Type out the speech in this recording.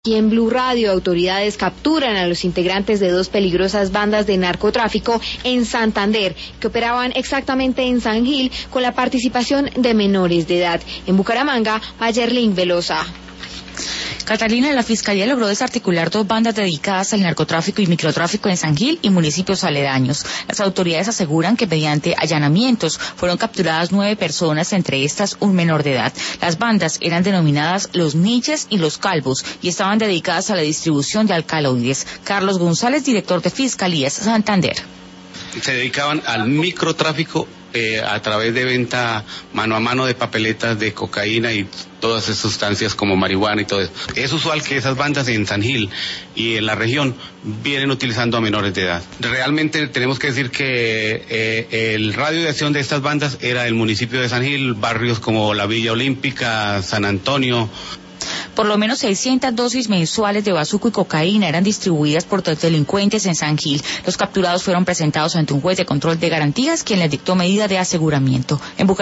Y en Blue Radio, autoridades capturan a los integrantes de dos peligrosas bandas de narcotráfico en Santander, que operaban exactamente en San Gil con la participación de menores de edad. En Bucaramanga, Mayerlin Velosa. Catalina, la Fiscalía logró desarticular dos bandas dedicadas al narcotráfico y microtráfico en San Gil y municipios aledaños. Las autoridades aseguran que mediante allanamientos fueron capturadas 9 personas, entre estas un menor de edad. Las bandas eran denominadas Los Niches y Los Calvos y estaban dedicadas a la distribución de alcaloides. Carlos González, director de Fiscalías Santander. Se dedicaban al microtráfico a través de venta mano a mano de papeletas de cocaína y todas esas sustancias como marihuana y todo eso. Es usual que esas bandas en San Gil y en la región vienen utilizando a menores de edad. Realmente tenemos que decir que el radio de acción de estas bandas era el municipio de San Gil, barrios como la Villa Olímpica, San Antonio. Por lo menos 600 dosis mensuales de bazuco y cocaína eran distribuidas por delincuentes en San Gil. Los capturados fueron presentados ante un juez de control de garantías, quien les dictó medida de aseguramiento.